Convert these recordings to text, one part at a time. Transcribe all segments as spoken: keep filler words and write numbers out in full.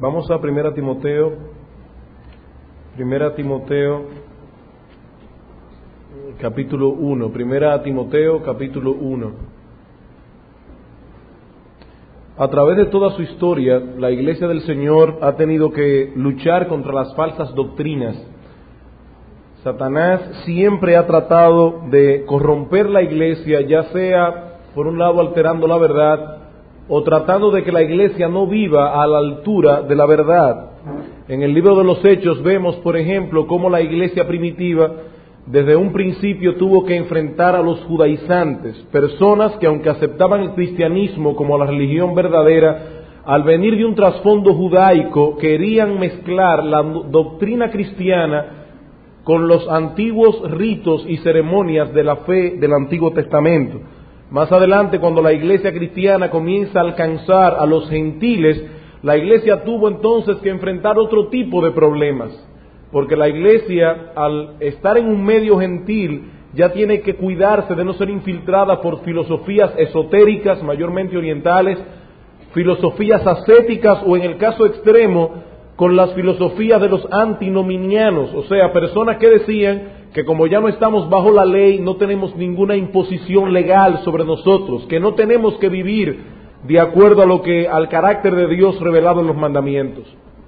Vamos a Primera Timoteo, Primera Timoteo, capítulo uno, Primera Timoteo, capítulo uno. A través de toda su historia, la Iglesia del Señor ha tenido que luchar contra las falsas doctrinas. Satanás siempre ha tratado de corromper la Iglesia, ya sea, por un lado, alterando la verdad, o tratando de que la Iglesia no viva a la altura de la verdad. En el libro de los Hechos vemos, por ejemplo, cómo la Iglesia primitiva desde un principio tuvo que enfrentar a los judaizantes, personas que aunque aceptaban el cristianismo como la religión verdadera, al venir de un trasfondo judaico querían mezclar la doctrina cristiana con los antiguos ritos y ceremonias de la fe del Antiguo Testamento. Más adelante, cuando la iglesia cristiana comienza a alcanzar a los gentiles, la iglesia tuvo entonces que enfrentar otro tipo de problemas, porque la iglesia, al estar en un medio gentil, ya tiene que cuidarse de no ser infiltrada por filosofías esotéricas, mayormente orientales, filosofías ascéticas o, en el caso extremo, con las filosofías de los antinominianos, o sea, personas que decían que como ya no estamos bajo la ley, no tenemos ninguna imposición legal sobre nosotros, que no tenemos que vivir de acuerdo a lo que, al carácter de Dios revelado en los mandamientos.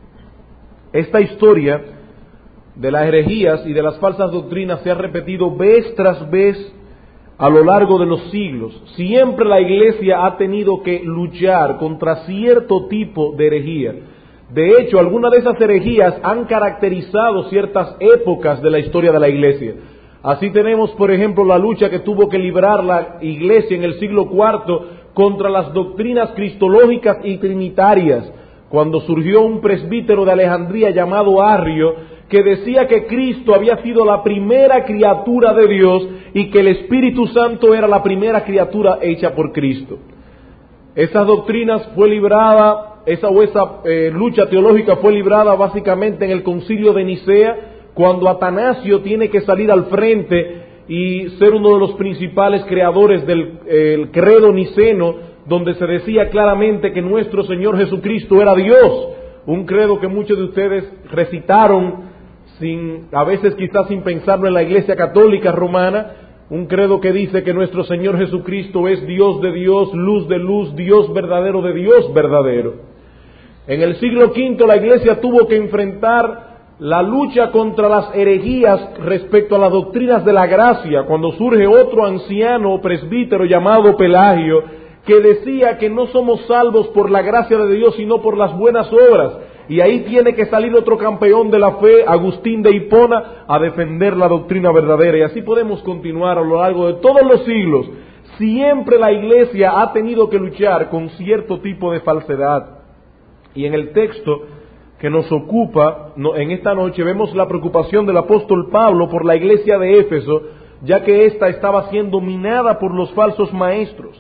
Esta historia de las herejías y de las falsas doctrinas se ha repetido vez tras vez a lo largo de los siglos. Siempre la iglesia ha tenido que luchar contra cierto tipo de herejía. De hecho, algunas de esas herejías han caracterizado ciertas épocas de la historia de la iglesia. Así tenemos, por ejemplo, la lucha que tuvo que librar la iglesia en el siglo cuarto contra las doctrinas cristológicas y trinitarias, cuando surgió un presbítero de Alejandría llamado Arrio, que decía que Cristo había sido la primera criatura de Dios y que el Espíritu Santo era la primera criatura hecha por Cristo. Esas doctrinas fue librada Esa o esa eh, lucha teológica fue librada básicamente en el concilio de Nicea, cuando Atanasio tiene que salir al frente y ser uno de los principales creadores del eh, credo niceno, donde se decía claramente que nuestro Señor Jesucristo era Dios, un credo que muchos de ustedes recitaron, sin, a veces quizás sin pensarlo, en la Iglesia Católica Romana, un credo que dice que nuestro Señor Jesucristo es Dios de Dios, luz de luz, Dios verdadero de Dios verdadero. En el siglo quinto la iglesia tuvo que enfrentar la lucha contra las herejías respecto a las doctrinas de la gracia, cuando surge otro anciano presbítero llamado Pelagio, que decía que no somos salvos por la gracia de Dios, sino por las buenas obras. Y ahí tiene que salir otro campeón de la fe, Agustín de Hipona, a defender la doctrina verdadera. Y así podemos continuar a lo largo de todos los siglos. Siempre la iglesia ha tenido que luchar con cierto tipo de falsedad. Y en el texto que nos ocupa no, en esta noche vemos la preocupación del apóstol Pablo por la iglesia de Éfeso, ya que ésta estaba siendo minada por los falsos maestros.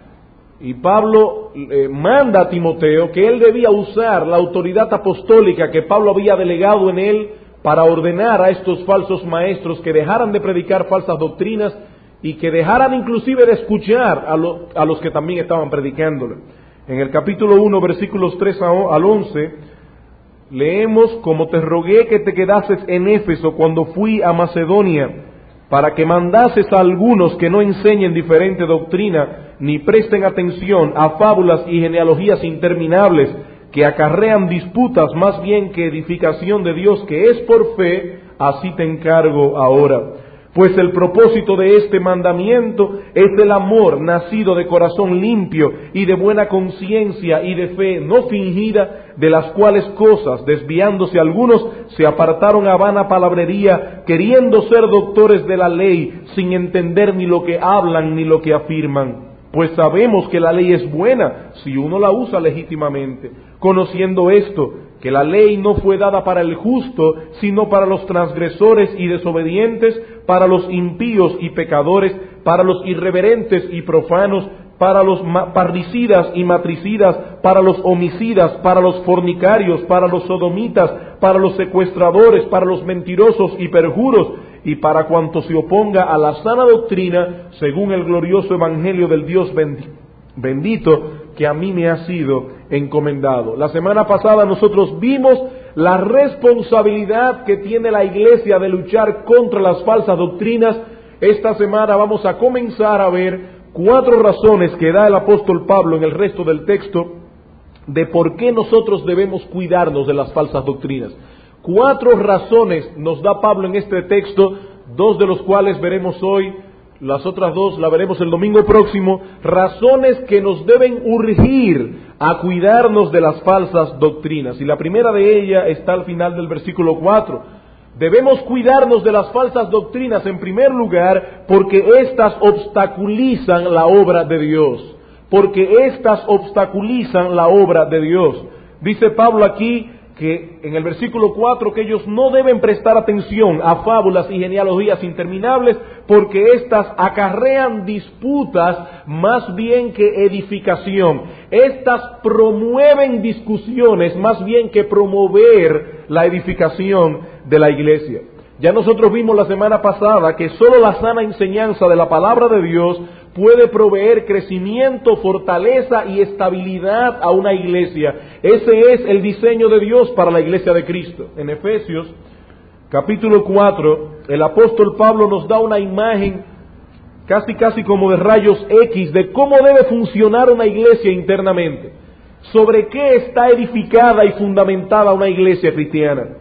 Y Pablo eh, manda a Timoteo que él debía usar la autoridad apostólica que Pablo había delegado en él para ordenar a estos falsos maestros que dejaran de predicar falsas doctrinas y que dejaran inclusive de escuchar a, lo, a los que también estaban predicándole. En el capítulo uno, versículos tres al once, leemos: como te rogué que te quedases en Éfeso cuando fui a Macedonia, para que mandases a algunos que no enseñen diferente doctrina, ni presten atención a fábulas y genealogías interminables, que acarrean disputas más bien que edificación de Dios, que es por fe, así te encargo ahora. Pues el propósito de este mandamiento es el amor nacido de corazón limpio y de buena conciencia y de fe no fingida, de las cuales cosas, desviándose algunos, se apartaron a vana palabrería, queriendo ser doctores de la ley, sin entender ni lo que hablan ni lo que afirman. Pues sabemos que la ley es buena si uno la usa legítimamente, conociendo esto, que la ley no fue dada para el justo, sino para los transgresores y desobedientes, para los impíos y pecadores, para los irreverentes y profanos, para los parricidas y matricidas, para los homicidas, para los fornicarios, para los sodomitas, para los secuestradores, para los mentirosos y perjuros, y para cuanto se oponga a la sana doctrina, según el glorioso evangelio del Dios bendito, que a mí me ha sido encomendado. La semana pasada nosotros vimos la responsabilidad que tiene la iglesia de luchar contra las falsas doctrinas. Esta semana vamos a comenzar a ver cuatro razones que da el apóstol Pablo en el resto del texto de por qué nosotros debemos cuidarnos de las falsas doctrinas. Cuatro razones nos da Pablo en este texto, dos de los cuales veremos hoy, las otras dos las veremos el domingo próximo, razones que nos deben urgir a cuidarnos de las falsas doctrinas. Y la primera de ellas está al final del versículo cuatro. Debemos cuidarnos de las falsas doctrinas en primer lugar porque éstas obstaculizan la obra de Dios. Porque éstas obstaculizan la obra de Dios. Dice Pablo aquí que en el versículo cuatro que ellos no deben prestar atención a fábulas y genealogías interminables porque éstas acarrean disputas más bien que edificación. Éstas promueven discusiones más bien que promover la edificación de la iglesia. Ya nosotros vimos la semana pasada que solo la sana enseñanza de la palabra de Dios puede proveer crecimiento, fortaleza y estabilidad a una iglesia. Ese es el diseño de Dios para la iglesia de Cristo. En Efesios capítulo cuatro, el apóstol Pablo nos da una imagen casi casi como de rayos X de cómo debe funcionar una iglesia internamente. Sobre qué está edificada y fundamentada una iglesia cristiana.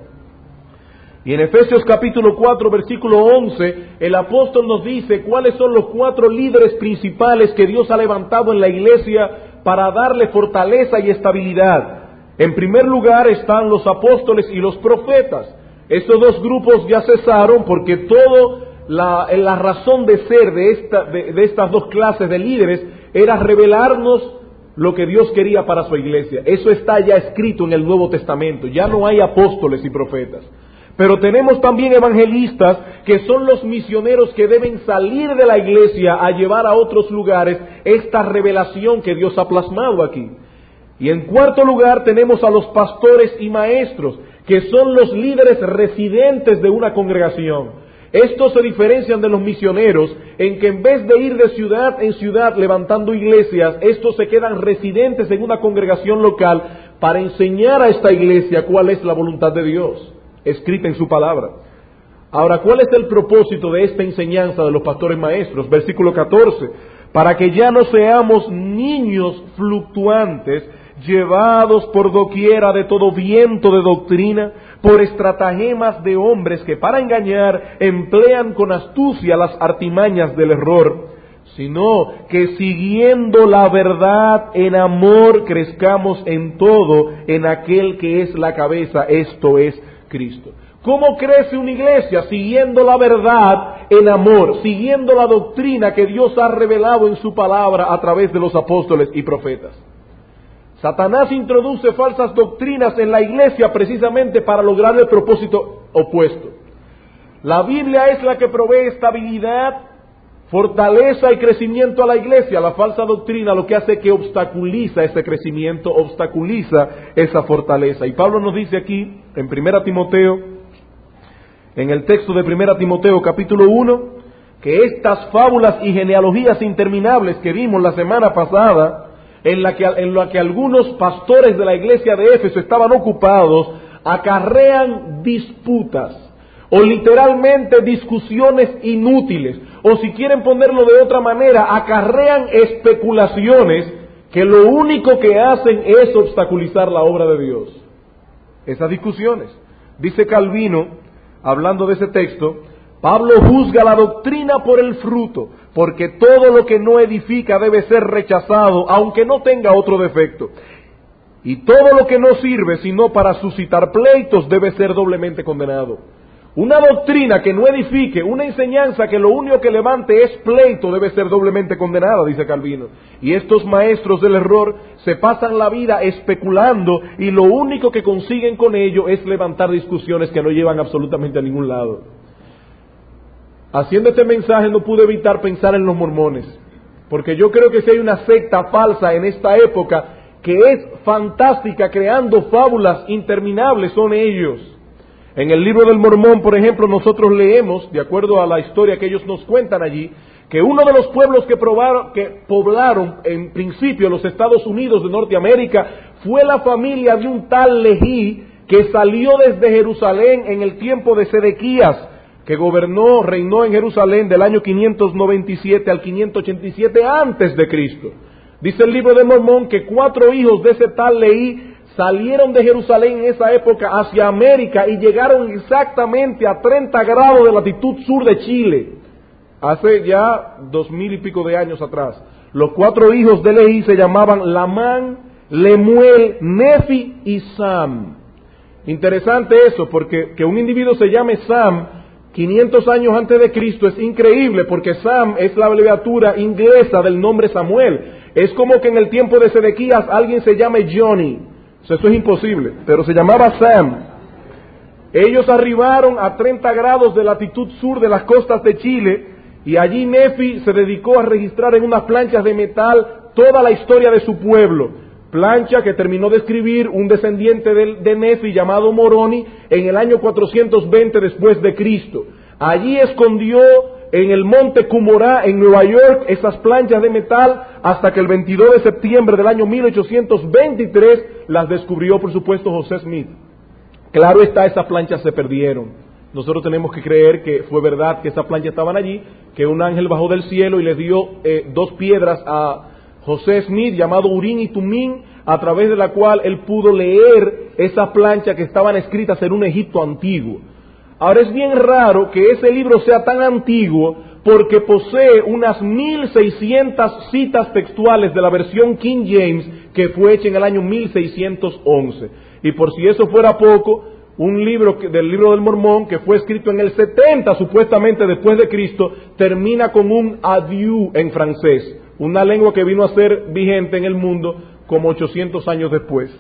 Y en Efesios capítulo cuatro, versículo once, el apóstol nos dice cuáles son los cuatro líderes principales que Dios ha levantado en la iglesia para darle fortaleza y estabilidad. En primer lugar están los apóstoles y los profetas. Estos dos grupos ya cesaron porque todo la, la razón de ser de, esta, de, de estas dos clases de líderes era revelarnos lo que Dios quería para su iglesia. Eso está ya escrito en el Nuevo Testamento. Ya no hay apóstoles y profetas. Pero tenemos también evangelistas que son los misioneros que deben salir de la iglesia a llevar a otros lugares esta revelación que Dios ha plasmado aquí. Y en cuarto lugar tenemos a los pastores y maestros, que son los líderes residentes de una congregación. Estos se diferencian de los misioneros en que en vez de ir de ciudad en ciudad levantando iglesias, estos se quedan residentes en una congregación local para enseñar a esta iglesia cuál es la voluntad de Dios escrita en su palabra. Ahora, ¿cuál es el propósito de esta enseñanza de los pastores maestros? Versículo catorce, para que ya no seamos niños fluctuantes, llevados por doquiera de todo viento de doctrina, por estratagemas de hombres que para engañar emplean con astucia las artimañas del error, sino que siguiendo la verdad en amor crezcamos en todo en aquel que es la cabeza, esto es Cristo. ¿Cómo crece una iglesia? Siguiendo la verdad en amor, siguiendo la doctrina que Dios ha revelado en su palabra a través de los apóstoles y profetas. Satanás introduce falsas doctrinas en la iglesia precisamente para lograr el propósito opuesto. La Biblia es la que provee estabilidad, fortaleza y crecimiento a la iglesia. La falsa doctrina lo que hace es que obstaculiza ese crecimiento, obstaculiza esa fortaleza. Y Pablo nos dice aquí, en primera Timoteo, en el texto de primera Timoteo capítulo uno, que estas fábulas y genealogías interminables que vimos la semana pasada, en la que, en la que algunos pastores de la iglesia de Éfeso estaban ocupados, acarrean disputas, o literalmente discusiones inútiles, o si quieren ponerlo de otra manera, acarrean especulaciones que lo único que hacen es obstaculizar la obra de Dios. Esas discusiones. Dice Calvino, hablando de ese texto, Pablo juzga la doctrina por el fruto, porque todo lo que no edifica debe ser rechazado, aunque no tenga otro defecto. Y todo lo que no sirve sino para suscitar pleitos debe ser doblemente condenado. Una doctrina que no edifique, una enseñanza que lo único que levante es pleito, debe ser doblemente condenada, dice Calvino. Y estos maestros del error se pasan la vida especulando y lo único que consiguen con ello es levantar discusiones que no llevan absolutamente a ningún lado. Haciendo este mensaje no pude evitar pensar en los mormones, porque yo creo que si hay una secta falsa en esta época que es fantástica creando fábulas interminables, son ellos. En el libro del Mormón, por ejemplo, nosotros leemos, de acuerdo a la historia que ellos nos cuentan allí, que uno de los pueblos que, probaron, que poblaron en principio los Estados Unidos de Norteamérica fue la familia de un tal Leví que salió desde Jerusalén en el tiempo de Sedequías, que gobernó, reinó en Jerusalén del año quinientos noventa y siete al quinientos ochenta y siete antes de Cristo. Dice el libro de Mormón que cuatro hijos de ese tal Leví salieron de Jerusalén en esa época hacia América y llegaron exactamente a treinta grados de latitud sur de Chile, hace ya dos mil y pico de años atrás. Los cuatro hijos de Leví se llamaban Lamán, Lemuel, Nefi y Sam. Interesante eso, porque que un individuo se llame Sam quinientos años antes de Cristo es increíble, porque Sam es la abreviatura inglesa del nombre Samuel. Es como que en el tiempo de Sedequías alguien se llame Johnny. O sea, eso es imposible, pero se llamaba Sam. Ellos arribaron a treinta grados de latitud sur de las costas de Chile, y allí Nefi se dedicó a registrar en unas planchas de metal toda la historia de su pueblo. Plancha que terminó de escribir un descendiente de, de Nefi llamado Moroni en el año cuatrocientos veinte después de Cristo. Allí escondió en el monte Cumorá en Nueva York esas planchas de metal hasta que el veintidós de septiembre del año mil ochocientos veintitrés las descubrió, por supuesto, José Smith. Claro está, esas planchas se perdieron. Nosotros tenemos que creer que fue verdad que esas planchas estaban allí, que un ángel bajó del cielo y le dio eh, dos piedras a José Smith, llamado Urín y Tumín, a través de la cual él pudo leer esas planchas que estaban escritas en un Egipto antiguo. Ahora es bien raro que ese libro sea tan antiguo porque posee unas mil seiscientas citas textuales de la versión King James que fue hecha en el año mil seiscientos once. Y por si eso fuera poco, un libro que, del libro del Mormón que fue escrito en el setenta supuestamente después de Cristo termina con un adieu en francés, una lengua que vino a ser vigente en el mundo como ochocientos años después.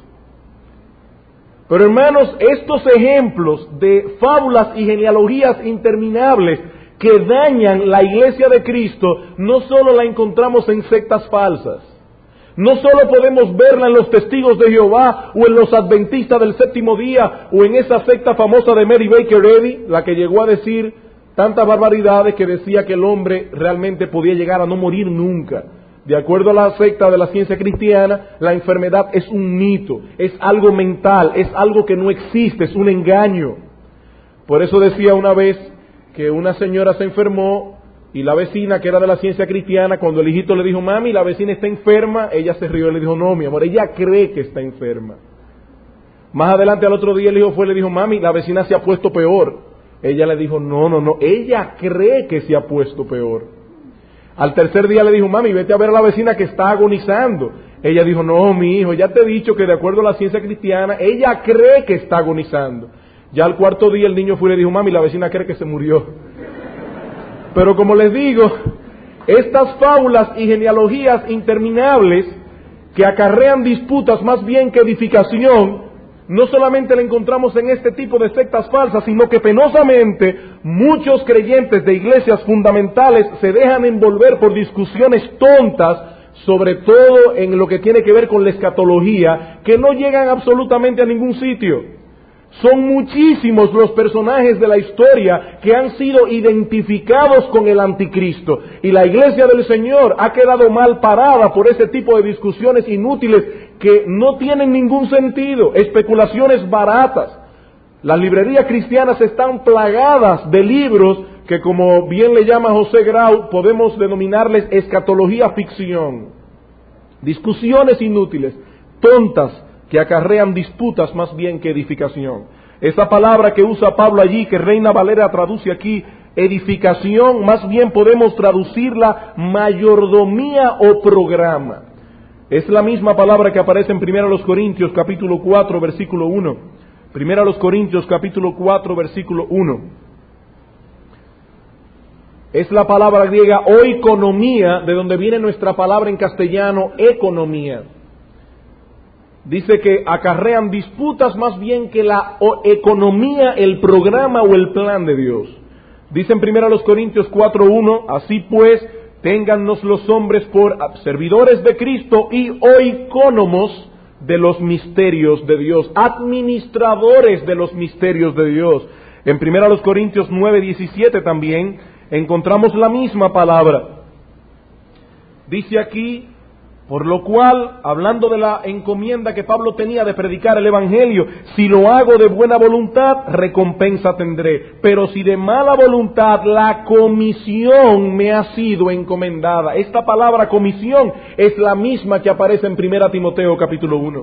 Pero hermanos, estos ejemplos de fábulas y genealogías interminables que dañan la iglesia de Cristo, no solo la encontramos en sectas falsas, no solo podemos verla en los testigos de Jehová o en los adventistas del séptimo día o en esa secta famosa de Mary Baker Eddy, la que llegó a decir tantas barbaridades que decía que el hombre realmente podía llegar a no morir nunca. De acuerdo a la secta de la ciencia cristiana, la enfermedad es un mito, es algo mental, es algo que no existe, es un engaño. Por eso decía una vez que una señora se enfermó y la vecina, que era de la ciencia cristiana, cuando el hijito le dijo, mami, la vecina está enferma, ella se rió y le dijo, no, mi amor, ella cree que está enferma. Más adelante al otro día el hijo fue y le dijo, mami, la vecina se ha puesto peor. Ella le dijo, no, no, no, ella cree que se ha puesto peor. Al tercer día le dijo, mami, vete a ver a la vecina que está agonizando. Ella dijo, no, mi hijo, ya te he dicho que de acuerdo a la ciencia cristiana, ella cree que está agonizando. Ya al cuarto día el niño fue y le dijo, mami, la vecina cree que se murió. Pero como les digo, estas fábulas y genealogías interminables que acarrean disputas más bien que edificación, no solamente la encontramos en este tipo de sectas falsas, sino que penosamente muchos creyentes de iglesias fundamentales se dejan envolver por discusiones tontas, sobre todo en lo que tiene que ver con la escatología, que no llegan absolutamente a ningún sitio. Son muchísimos los personajes de la historia que han sido identificados con el anticristo, y la iglesia del Señor ha quedado mal parada por ese tipo de discusiones inútiles que no tienen ningún sentido, especulaciones baratas. Las librerías cristianas están plagadas de libros que, como bien le llama José Grau, podemos denominarles escatología ficción. Discusiones inútiles, tontas, que acarrean disputas más bien que edificación. Esa palabra que usa Pablo allí, que Reina Valera traduce aquí, edificación, más bien podemos traducirla mayordomía o programa. Es la misma palabra que aparece en Primera los Corintios capítulo cuatro versículo uno. Primera los Corintios capítulo cuatro versículo uno. Es la palabra griega oikonomía, de donde viene nuestra palabra en castellano economía. Dice que acarrean disputas más bien que la economía, el programa o el plan de Dios. Dice en Primera los Corintios cuatro uno, así pues, téngannos los hombres por servidores de Cristo y oikónomos de los misterios de Dios, administradores de los misterios de Dios. En Primera los Corintios nueve diecisiete también encontramos la misma palabra. Dice aquí, por lo cual, hablando de la encomienda que Pablo tenía de predicar el Evangelio, si lo hago de buena voluntad, recompensa tendré. Pero si de mala voluntad, la comisión me ha sido encomendada. Esta palabra comisión es la misma que aparece en primera Timoteo capítulo uno.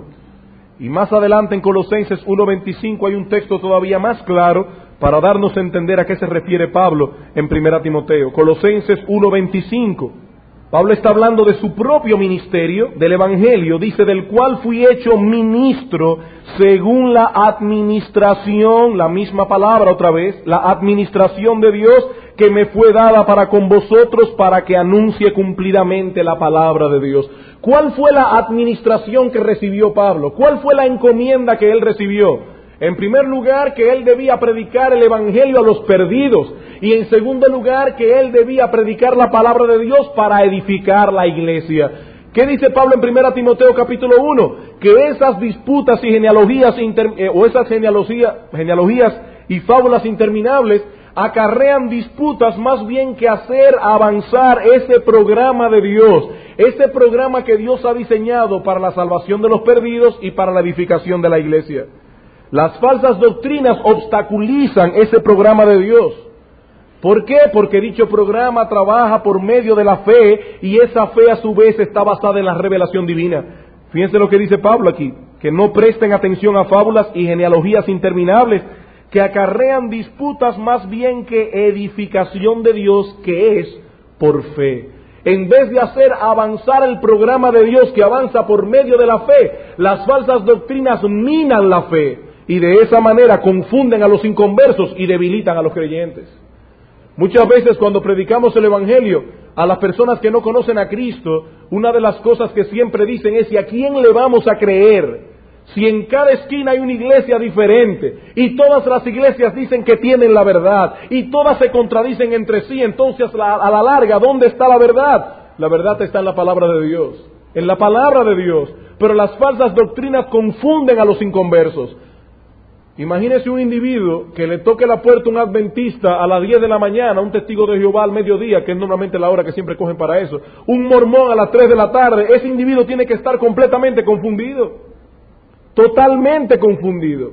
Y más adelante en Colosenses uno veinticinco hay un texto todavía más claro para darnos a entender a qué se refiere Pablo en primera Timoteo. Colosenses uno veinticinco. Pablo está hablando de su propio ministerio, del Evangelio, dice, del cual fui hecho ministro según la administración, la misma palabra otra vez, la administración de Dios que me fue dada para con vosotros para que anuncie cumplidamente la palabra de Dios. ¿Cuál fue la administración que recibió Pablo? ¿Cuál fue la encomienda que él recibió? En primer lugar, que él debía predicar el Evangelio a los perdidos. Y en segundo lugar, que él debía predicar la palabra de Dios para edificar la iglesia. ¿Qué dice Pablo en primera Timoteo capítulo uno? Que esas disputas y genealogías, inter, eh, o esas genealogías, genealogías y fábulas interminables acarrean disputas más bien que hacer avanzar ese programa de Dios. Ese programa que Dios ha diseñado para la salvación de los perdidos y para la edificación de la iglesia. Las falsas doctrinas obstaculizan ese programa de Dios. ¿Por qué? Porque dicho programa trabaja por medio de la fe y esa fe a su vez está basada en la revelación divina. Fíjense lo que dice Pablo aquí, que no presten atención a fábulas y genealogías interminables que acarrean disputas más bien que edificación de Dios, que es por fe. En vez de hacer avanzar el programa de Dios que avanza por medio de la fe, las falsas doctrinas minan la fe y de esa manera confunden a los inconversos y debilitan a los creyentes. Muchas veces cuando predicamos el Evangelio a las personas que no conocen a Cristo, una de las cosas que siempre dicen es: ¿y a quién le vamos a creer? Si en cada esquina hay una iglesia diferente y todas las iglesias dicen que tienen la verdad y todas se contradicen entre sí, entonces a la larga, ¿dónde está la verdad? La verdad está en la palabra de Dios, en la palabra de Dios. Pero las falsas doctrinas confunden a los inconversos. Imagínese un individuo que le toque la puerta a un adventista a las diez de la mañana, un testigo de Jehová al mediodía, que es normalmente la hora que siempre cogen para eso, un mormón a las tres de la tarde. Ese individuo tiene que estar completamente confundido. Totalmente confundido.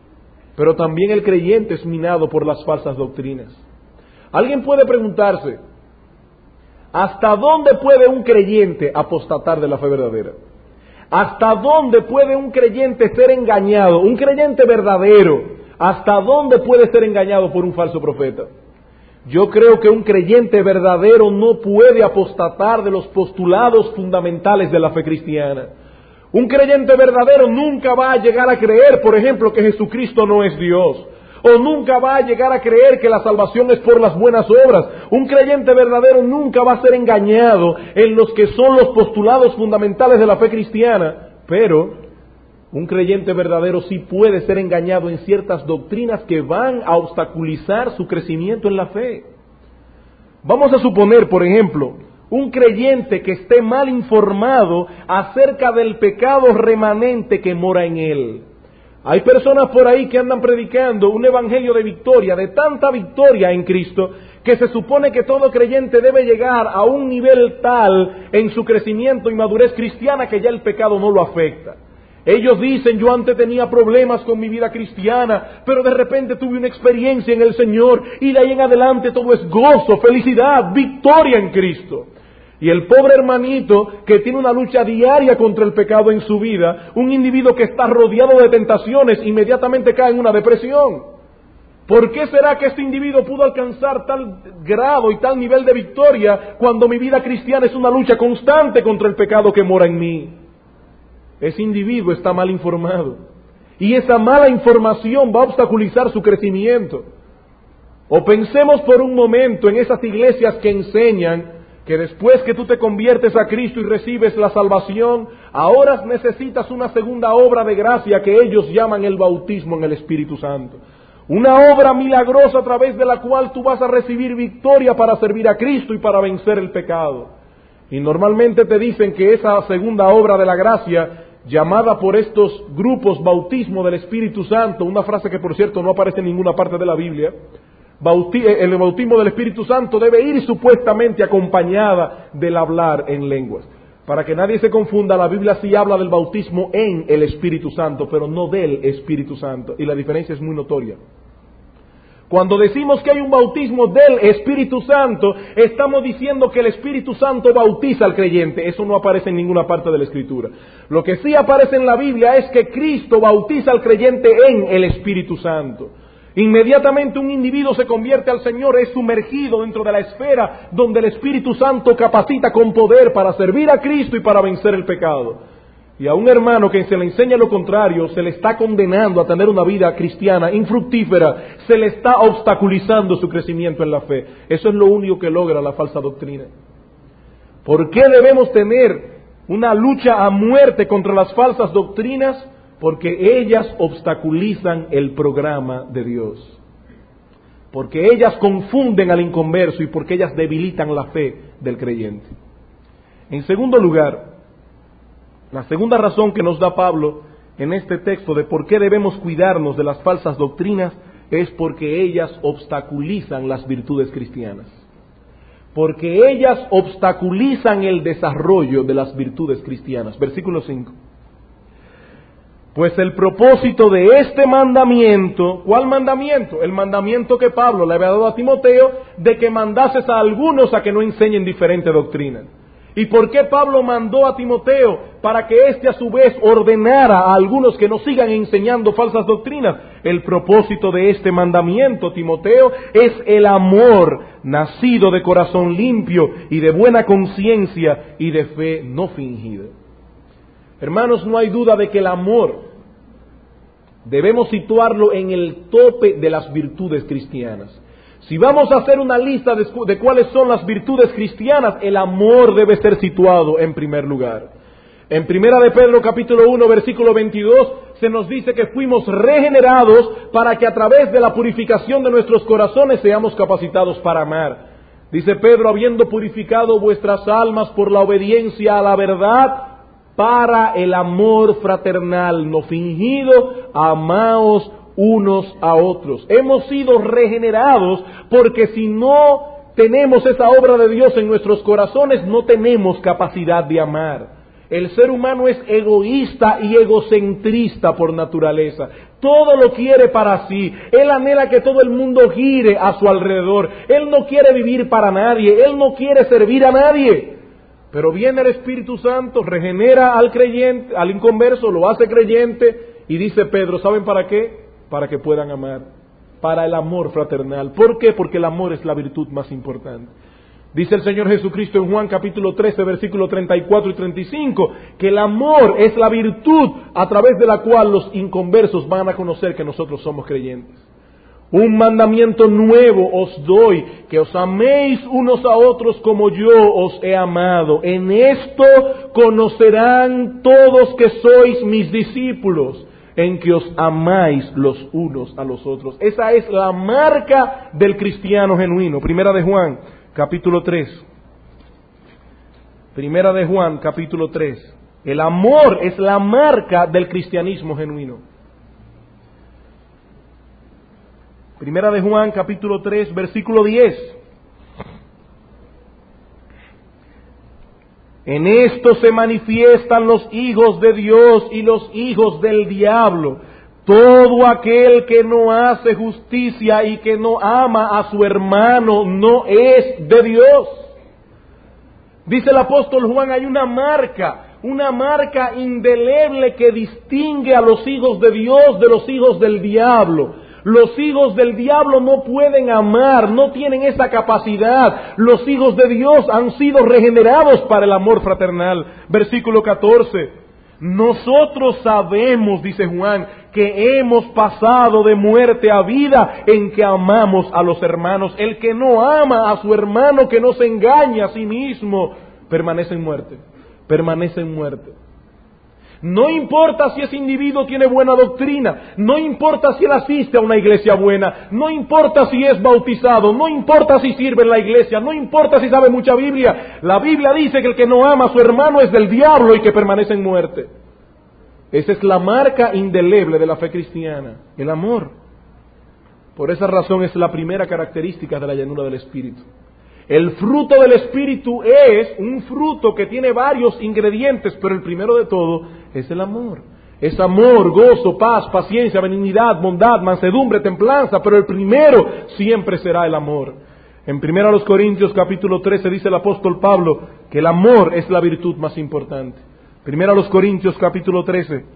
Pero también el creyente es minado por las falsas doctrinas. Alguien puede preguntarse, ¿hasta dónde puede un creyente apostatar de la fe verdadera? ¿Hasta dónde puede un creyente ser engañado? Un creyente verdadero, ¿hasta dónde puede ser engañado por un falso profeta? Yo creo que un creyente verdadero no puede apostatar de los postulados fundamentales de la fe cristiana. Un creyente verdadero nunca va a llegar a creer, por ejemplo, que Jesucristo no es Dios. O nunca va a llegar a creer que la salvación es por las buenas obras. Un creyente verdadero nunca va a ser engañado en los que son los postulados fundamentales de la fe cristiana. Pero un creyente verdadero sí puede ser engañado en ciertas doctrinas que van a obstaculizar su crecimiento en la fe. Vamos a suponer, por ejemplo, un creyente que esté mal informado acerca del pecado remanente que mora en él. Hay personas por ahí que andan predicando un evangelio de victoria, de tanta victoria en Cristo, que se supone que todo creyente debe llegar a un nivel tal en su crecimiento y madurez cristiana que ya el pecado no lo afecta. Ellos dicen: yo antes tenía problemas con mi vida cristiana, pero de repente tuve una experiencia en el Señor y de ahí en adelante todo es gozo, felicidad, victoria en Cristo. Y el pobre hermanito que tiene una lucha diaria contra el pecado en su vida, un individuo que está rodeado de tentaciones, inmediatamente cae en una depresión. ¿Por qué será que este individuo pudo alcanzar tal grado y tal nivel de victoria cuando mi vida cristiana es una lucha constante contra el pecado que mora en mí? Ese individuo está mal informado. Y esa mala información va a obstaculizar su crecimiento. O pensemos por un momento en esas iglesias que enseñan que después que tú te conviertes a Cristo y recibes la salvación, ahora necesitas una segunda obra de gracia que ellos llaman el bautismo en el Espíritu Santo. Una obra milagrosa a través de la cual tú vas a recibir victoria para servir a Cristo y para vencer el pecado. Y normalmente te dicen que esa segunda obra de la gracia, llamada por estos grupos bautismo del Espíritu Santo, una frase que por cierto no aparece en ninguna parte de la Biblia, bauti- el bautismo del Espíritu Santo debe ir supuestamente acompañada del hablar en lenguas. Para que nadie se confunda, la Biblia sí habla del bautismo en el Espíritu Santo, pero no del Espíritu Santo, y la diferencia es muy notoria. Cuando decimos que hay un bautismo del Espíritu Santo, estamos diciendo que el Espíritu Santo bautiza al creyente. Eso no aparece en ninguna parte de la Escritura. Lo que sí aparece en la Biblia es que Cristo bautiza al creyente en el Espíritu Santo. Inmediatamente un individuo se convierte al Señor, es sumergido dentro de la esfera donde el Espíritu Santo capacita con poder para servir a Cristo y para vencer el pecado. Y a un hermano que se le enseña lo contrario, se le está condenando a tener una vida cristiana infructífera, se le está obstaculizando su crecimiento en la fe. Eso es lo único que logra la falsa doctrina. ¿Por qué debemos tener una lucha a muerte contra las falsas doctrinas? Porque ellas obstaculizan el programa de Dios. Porque ellas confunden al inconverso y porque ellas debilitan la fe del creyente. En segundo lugar, la segunda razón que nos da Pablo en este texto de por qué debemos cuidarnos de las falsas doctrinas es porque ellas obstaculizan las virtudes cristianas. Porque ellas obstaculizan el desarrollo de las virtudes cristianas. Versículo cinco. Pues el propósito de este mandamiento, ¿cuál mandamiento? El mandamiento que Pablo le había dado a Timoteo de que mandases a algunos a que no enseñen diferente doctrina. ¿Y por qué Pablo mandó a Timoteo? Para que éste a su vez ordenara a algunos que no sigan enseñando falsas doctrinas. El propósito de este mandamiento, Timoteo, es el amor nacido de corazón limpio y de buena conciencia y de fe no fingida. Hermanos, no hay duda de que el amor debemos situarlo en el tope de las virtudes cristianas. Si vamos a hacer una lista de, de cuáles son las virtudes cristianas, el amor debe ser situado en primer lugar. En Primera de Pedro capítulo uno versículo veintidós se nos dice que fuimos regenerados para que a través de la purificación de nuestros corazones seamos capacitados para amar. Dice Pedro, habiendo purificado vuestras almas por la obediencia a la verdad, para el amor fraternal no fingido, amaos unos a otros. Hemos sido regenerados porque si no tenemos esa obra de Dios en nuestros corazones, no tenemos capacidad de amar. El ser humano es egoísta y egocentrista por naturaleza. Todo lo quiere para sí. Él anhela que todo el mundo gire a su alrededor. Él no quiere vivir para nadie. Él no quiere servir a nadie. Pero viene el Espíritu Santo, regenera al creyente, al inconverso, lo hace creyente y dice Pedro, ¿saben para qué? Para que puedan amar, para el amor fraternal. ¿Por qué? Porque el amor es la virtud más importante. Dice el Señor Jesucristo en Juan capítulo trece, versículos treinta y cuatro y treinta y cinco, que el amor es la virtud a través de la cual los inconversos van a conocer que nosotros somos creyentes. Un mandamiento nuevo os doy, que os améis unos a otros como yo os he amado. En esto conocerán todos que sois mis discípulos, en que os amáis los unos a los otros. Esa es la marca del cristiano genuino. Primera de Juan, capítulo tres. Primera de Juan, capítulo tres. El amor es la marca del cristianismo genuino. Primera de Juan, capítulo tres, versículo diez. En esto se manifiestan los hijos de Dios y los hijos del diablo. Todo aquel que no hace justicia y que no ama a su hermano no es de Dios. Dice el apóstol Juan, hay una marca, una marca indeleble que distingue a los hijos de Dios de los hijos del diablo. Los hijos del diablo no pueden amar, no tienen esa capacidad. Los hijos de Dios han sido regenerados para el amor fraternal. Versículo catorce. Nosotros sabemos, dice Juan, que hemos pasado de muerte a vida en que amamos a los hermanos. El que no ama a su hermano, que no se engaña a sí mismo, permanece en muerte. Permanece en muerte. No importa si ese individuo tiene buena doctrina, no importa si él asiste a una iglesia buena, no importa si es bautizado, no importa si sirve en la iglesia, no importa si sabe mucha Biblia. La Biblia dice que el que no ama a su hermano es del diablo y que permanece en muerte. Esa es la marca indeleble de la fe cristiana, el amor. Por esa razón es la primera característica de la llanura del Espíritu. El fruto del Espíritu es un fruto que tiene varios ingredientes, pero el primero de todo es el amor. Es amor, gozo, paz, paciencia, benignidad, bondad, mansedumbre, templanza, pero el primero siempre será el amor. En primera los Corintios capítulo trece dice el apóstol Pablo que el amor es la virtud más importante. Primera los Corintios capítulo trece.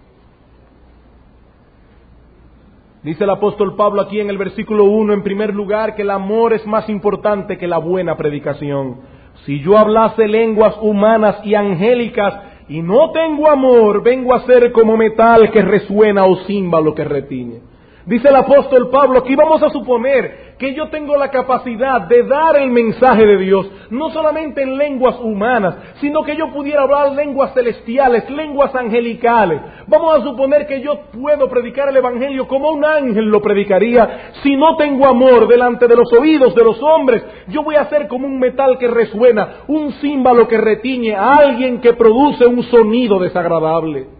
Dice el apóstol Pablo aquí en el versículo uno, en primer lugar, que el amor es más importante que la buena predicación. Si yo hablase lenguas humanas y angélicas y no tengo amor, vengo a ser como metal que resuena o címbalo que retiñe. Dice el apóstol Pablo, aquí vamos a suponer que yo tengo la capacidad de dar el mensaje de Dios, no solamente en lenguas humanas, sino que yo pudiera hablar lenguas celestiales, lenguas angelicales. Vamos a suponer que yo puedo predicar el evangelio como un ángel lo predicaría. Si no tengo amor delante de los oídos de los hombres, yo voy a ser como un metal que resuena, un címbalo que retiñe, a alguien que produce un sonido desagradable.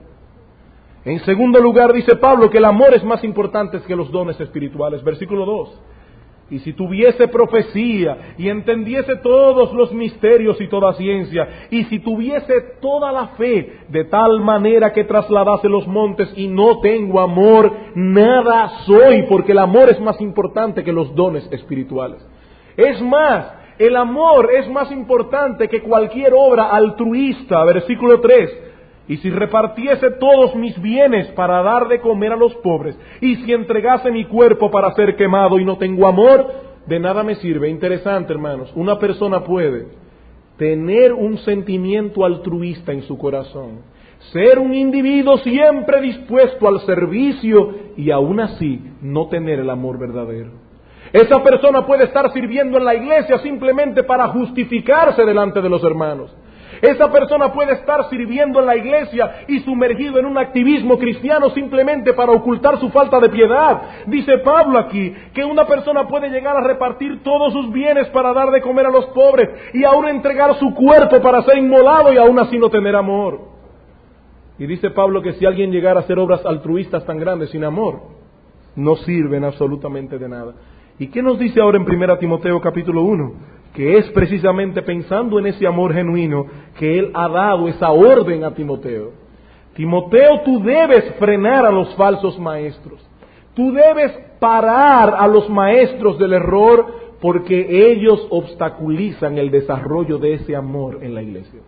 En segundo lugar, dice Pablo que el amor es más importante que los dones espirituales. Versículo dos. Y si tuviese profecía y entendiese todos los misterios y toda ciencia, y si tuviese toda la fe de tal manera que trasladase los montes y no tengo amor, nada soy, porque el amor es más importante que los dones espirituales. Es más, el amor es más importante que cualquier obra altruista. Versículo tres. Y si repartiese todos mis bienes para dar de comer a los pobres, y si entregase mi cuerpo para ser quemado y no tengo amor, de nada me sirve. Interesante, hermanos, una persona puede tener un sentimiento altruista en su corazón, ser un individuo siempre dispuesto al servicio y aún así no tener el amor verdadero. Esa persona puede estar sirviendo en la iglesia simplemente para justificarse delante de los hermanos. Esa persona puede estar sirviendo en la iglesia y sumergido en un activismo cristiano simplemente para ocultar su falta de piedad. Dice Pablo aquí que una persona puede llegar a repartir todos sus bienes para dar de comer a los pobres y aún entregar su cuerpo para ser inmolado y aún así no tener amor. Y dice Pablo que si alguien llegara a hacer obras altruistas tan grandes sin amor, no sirven absolutamente de nada. ¿Y qué nos dice ahora en primera Timoteo capítulo uno? Que es precisamente pensando en ese amor genuino que Él ha dado esa orden a Timoteo. Timoteo, tú debes frenar a los falsos maestros. Tú debes parar a los maestros del error porque ellos obstaculizan el desarrollo de ese amor en la iglesia.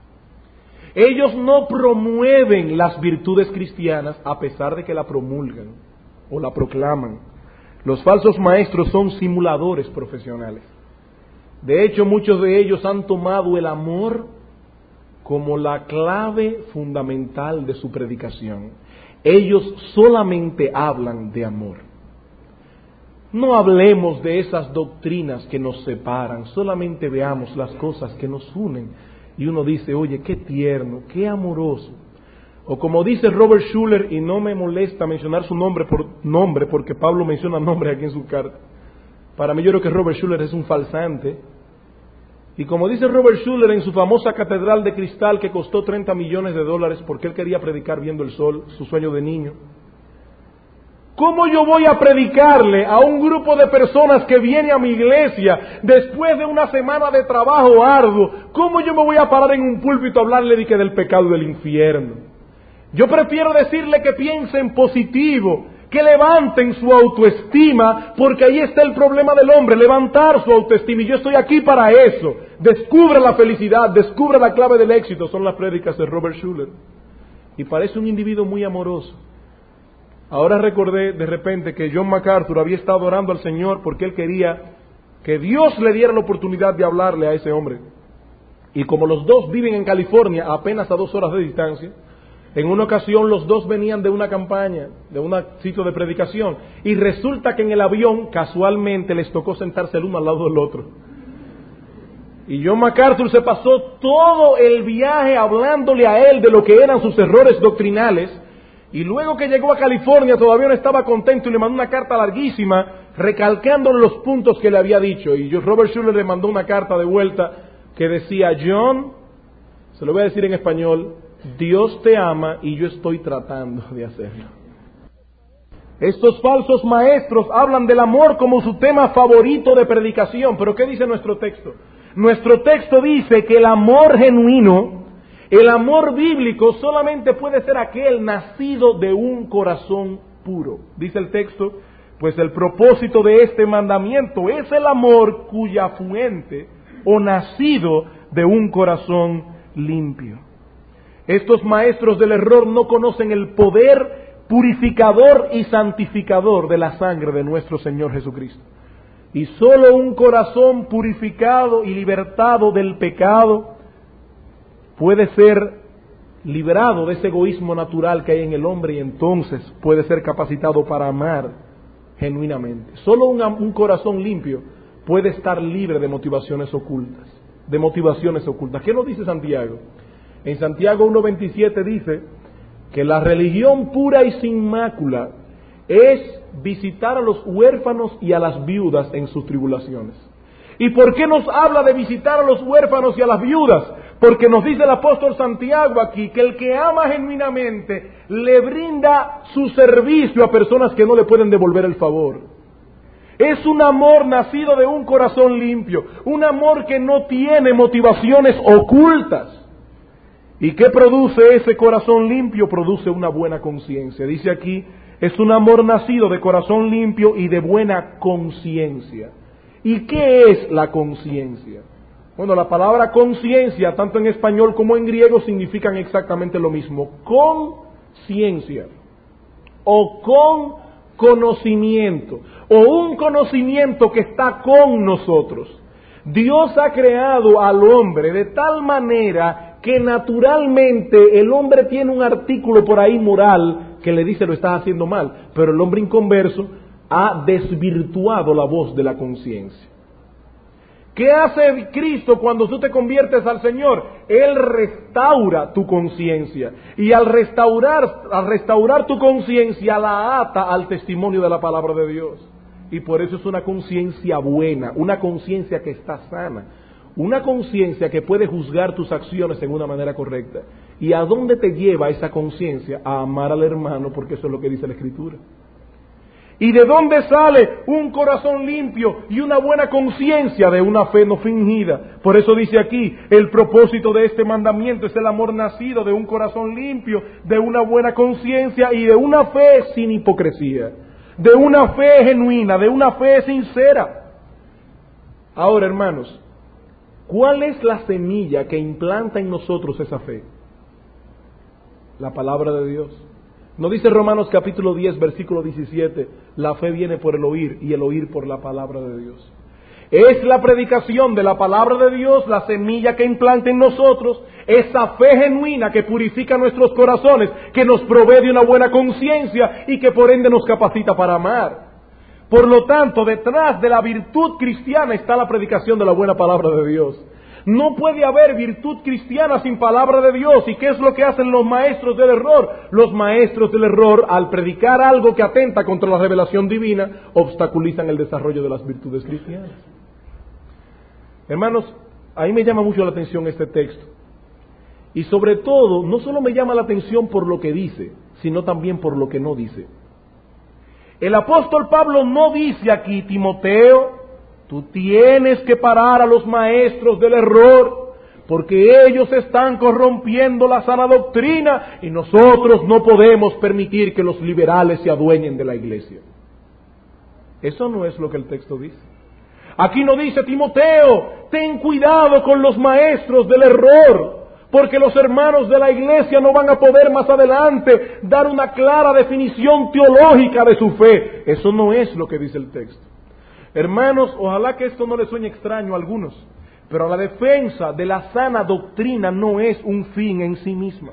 Ellos no promueven las virtudes cristianas a pesar de que la promulgan o la proclaman. Los falsos maestros son simuladores profesionales. De hecho, muchos de ellos han tomado el amor como la clave fundamental de su predicación. Ellos solamente hablan de amor. No hablemos de esas doctrinas que nos separan, solamente veamos las cosas que nos unen. Y uno dice, oye, qué tierno, qué amoroso. O como dice Robert Schuller, y no me molesta mencionar su nombre por nombre, porque Pablo menciona nombre aquí en su carta. Para mí yo creo que Robert Schuller es un falsante. Y como dice Robert Schuller en su famosa catedral de cristal que costó treinta millones de dólares porque él quería predicar viendo el sol, su sueño de niño. ¿Cómo yo voy a predicarle a un grupo de personas que viene a mi iglesia después de una semana de trabajo arduo? ¿Cómo yo me voy a parar en un púlpito a hablarle de que del pecado del infierno? Yo prefiero decirle que piensen positivo, que levanten su autoestima, porque ahí está el problema del hombre, levantar su autoestima, y yo estoy aquí para eso. Descubre la felicidad, descubre la clave del éxito, son las prédicas de Robert Schuller. Y parece un individuo muy amoroso. Ahora recordé de repente que John MacArthur había estado orando al Señor porque él quería que Dios le diera la oportunidad de hablarle a ese hombre. Y como los dos viven en California, a apenas a dos horas de distancia, en una ocasión los dos venían de una campaña, de un sitio de predicación, y resulta que en el avión casualmente les tocó sentarse el uno al lado del otro. Y John MacArthur se pasó todo el viaje hablándole a él de lo que eran sus errores doctrinales, y luego que llegó a California todavía no estaba contento y le mandó una carta larguísima recalcándole los puntos que le había dicho. Y yo, Robert Schuller le mandó una carta de vuelta que decía, John, se lo voy a decir en español, Dios te ama y yo estoy tratando de hacerlo. Estos falsos maestros hablan del amor como su tema favorito de predicación. Pero ¿qué dice nuestro texto? Nuestro texto dice que el amor genuino, el amor bíblico, solamente puede ser aquel nacido de un corazón puro. Dice el texto, pues el propósito de este mandamiento es el amor cuya fuente o nacido de un corazón limpio. Estos maestros del error no conocen el poder purificador y santificador de la sangre de nuestro Señor Jesucristo. Y solo un corazón purificado y libertado del pecado puede ser liberado de ese egoísmo natural que hay en el hombre y entonces puede ser capacitado para amar genuinamente. Solo un, un corazón limpio puede estar libre de motivaciones ocultas, de motivaciones ocultas. ¿Qué nos dice Santiago? En Santiago uno veintisiete dice que la religión pura y sin mácula es visitar a los huérfanos y a las viudas en sus tribulaciones. ¿Y por qué nos habla de visitar a los huérfanos y a las viudas? Porque nos dice el apóstol Santiago aquí que el que ama genuinamente le brinda su servicio a personas que no le pueden devolver el favor. Es un amor nacido de un corazón limpio, un amor que no tiene motivaciones ocultas. ¿Y qué produce ese corazón limpio? Produce una buena conciencia. Dice aquí, es un amor nacido de corazón limpio y de buena conciencia. ¿Y qué es la conciencia? Bueno, la palabra conciencia, tanto en español como en griego, significan exactamente lo mismo. Conciencia o con conocimiento, o un conocimiento que está con nosotros. Dios ha creado al hombre de tal manera que naturalmente el hombre tiene un artículo por ahí moral que le dice lo estás haciendo mal, pero el hombre inconverso ha desvirtuado la voz de la conciencia. ¿Qué hace Cristo cuando tú te conviertes al Señor? Él restaura tu conciencia. Y al restaurar, al restaurar tu conciencia, la ata al testimonio de la palabra de Dios. Y por eso es una conciencia buena, una conciencia que está sana, una conciencia que puede juzgar tus acciones en una manera correcta. ¿Y a dónde te lleva esa conciencia? A amar al hermano, porque eso es lo que dice la Escritura. ¿Y de dónde sale un corazón limpio y una buena conciencia? De una fe no fingida. Por eso dice aquí, el propósito de este mandamiento es el amor nacido de un corazón limpio, de una buena conciencia y de una fe sin hipocresía, de una fe genuina, de una fe sincera. Ahora, hermanos, ¿cuál es la semilla que implanta en nosotros esa fe? La palabra de Dios. ¿No dice Romanos capítulo diez, versículo diecisiete, la fe viene por el oír y el oír por la palabra de Dios? Es la predicación de la palabra de Dios la semilla que implanta en nosotros esa fe genuina que purifica nuestros corazones, que nos provee de una buena conciencia y que por ende nos capacita para amar. Por lo tanto, detrás de la virtud cristiana está la predicación de la buena palabra de Dios. No puede haber virtud cristiana sin palabra de Dios. ¿Y qué es lo que hacen los maestros del error? Los maestros del error, al predicar algo que atenta contra la revelación divina, obstaculizan el desarrollo de las virtudes cristianas. Hermanos, a mí me llama mucho la atención este texto. Y sobre todo, no solo me llama la atención por lo que dice, sino también por lo que no dice. El apóstol Pablo no dice aquí, Timoteo, tú tienes que parar a los maestros del error, porque ellos están corrompiendo la sana doctrina y nosotros no podemos permitir que los liberales se adueñen de la iglesia. Eso no es lo que el texto dice. Aquí no dice, Timoteo, ten cuidado con los maestros del error, porque los hermanos de la iglesia no van a poder más adelante dar una clara definición teológica de su fe. Eso no es lo que dice el texto. Hermanos, ojalá que esto no les suene extraño a algunos, pero la defensa de la sana doctrina no es un fin en sí misma.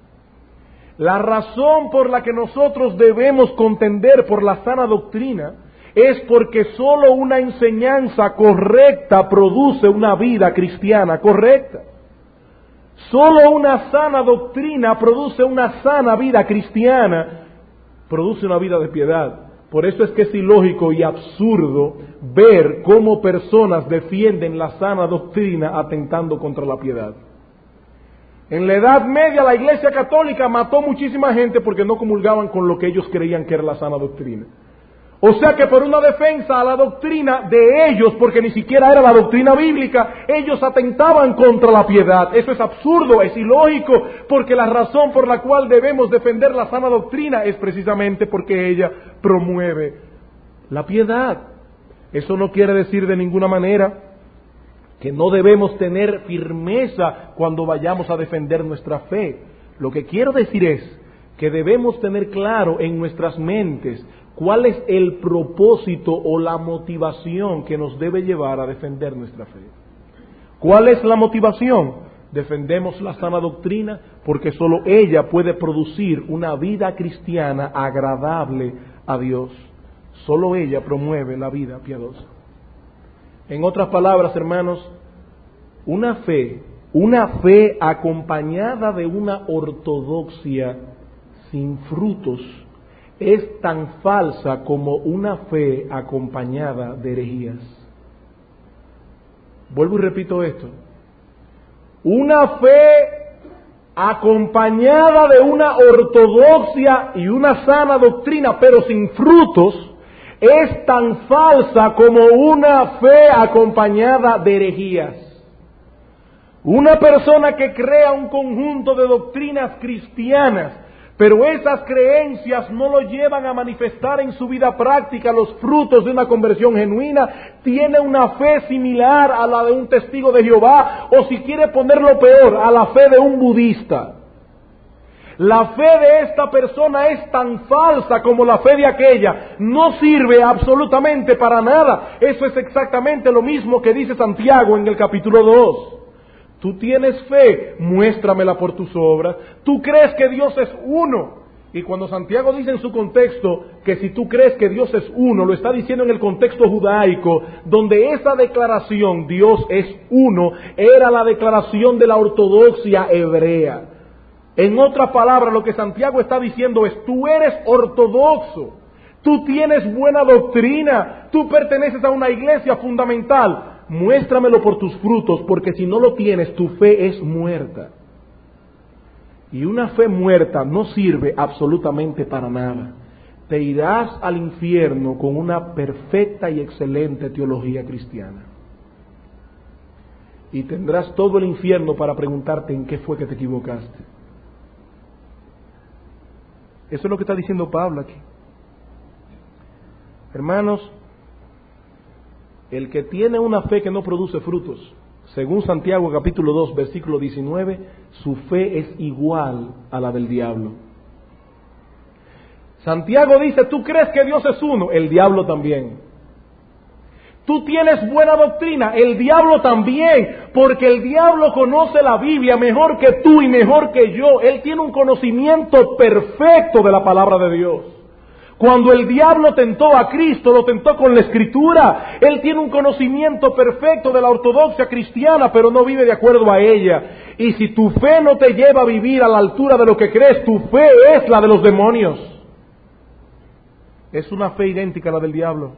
La razón por la que nosotros debemos contender por la sana doctrina es porque solo una enseñanza correcta produce una vida cristiana correcta. Solo una sana doctrina produce una sana vida cristiana, produce una vida de piedad. Por eso es que es ilógico y absurdo ver cómo personas defienden la sana doctrina atentando contra la piedad. En la Edad Media la Iglesia Católica mató muchísima gente porque no comulgaban con lo que ellos creían que era la sana doctrina. O sea que por una defensa a la doctrina de ellos, porque ni siquiera era la doctrina bíblica, ellos atentaban contra la piedad. Eso es absurdo, es ilógico, porque la razón por la cual debemos defender la sana doctrina es precisamente porque ella promueve la piedad. Eso no quiere decir de ninguna manera que no debemos tener firmeza cuando vayamos a defender nuestra fe. Lo que quiero decir es que debemos tener claro en nuestras mentes cuál es el propósito o la motivación que nos debe llevar a defender nuestra fe. ¿Cuál es la motivación? Defendemos la sana doctrina porque solo ella puede producir una vida cristiana agradable a Dios. Solo ella promueve la vida piadosa. En otras palabras, hermanos, una fe, una fe acompañada de una ortodoxia sin frutos es tan falsa como una fe acompañada de herejías. Vuelvo y repito esto. Una fe acompañada de una ortodoxia y una sana doctrina, pero sin frutos, es tan falsa como una fe acompañada de herejías. Una persona que crea un conjunto de doctrinas cristianas, pero esas creencias no lo llevan a manifestar en su vida práctica los frutos de una conversión genuina, tiene una fe similar a la de un testigo de Jehová, o si quiere ponerlo peor, a la fe de un budista. La fe de esta persona es tan falsa como la fe de aquella, no sirve absolutamente para nada. Eso es exactamente lo mismo que dice Santiago en el capítulo dos. Tú tienes fe, muéstramela por tus obras. Tú crees que Dios es uno. Y cuando Santiago dice en su contexto que si tú crees que Dios es uno, lo está diciendo en el contexto judaico, donde esa declaración, Dios es uno, era la declaración de la ortodoxia hebrea. En otras palabras, lo que Santiago está diciendo es, tú eres ortodoxo, tú tienes buena doctrina, tú perteneces a una iglesia fundamental. Muéstramelo por tus frutos, porque si no lo tienes, tu fe es muerta. Y una fe muerta no sirve absolutamente para nada. Te irás al infierno con una perfecta y excelente teología cristiana. Y tendrás todo el infierno para preguntarte en qué fue que te equivocaste. Eso es lo que está diciendo Pablo aquí. Hermanos, el que tiene una fe que no produce frutos, según Santiago capítulo dos, versículo diecinueve, su fe es igual a la del diablo. Santiago dice, tú crees que Dios es uno, el diablo también. Tú tienes buena doctrina, el diablo también, porque el diablo conoce la Biblia mejor que tú y mejor que yo. Él tiene un conocimiento perfecto de la palabra de Dios. Cuando el diablo tentó a Cristo, lo tentó con la Escritura. Él tiene un conocimiento perfecto de la ortodoxia cristiana, pero no vive de acuerdo a ella. Y si tu fe no te lleva a vivir a la altura de lo que crees, tu fe es la de los demonios. Es una fe idéntica a la del diablo.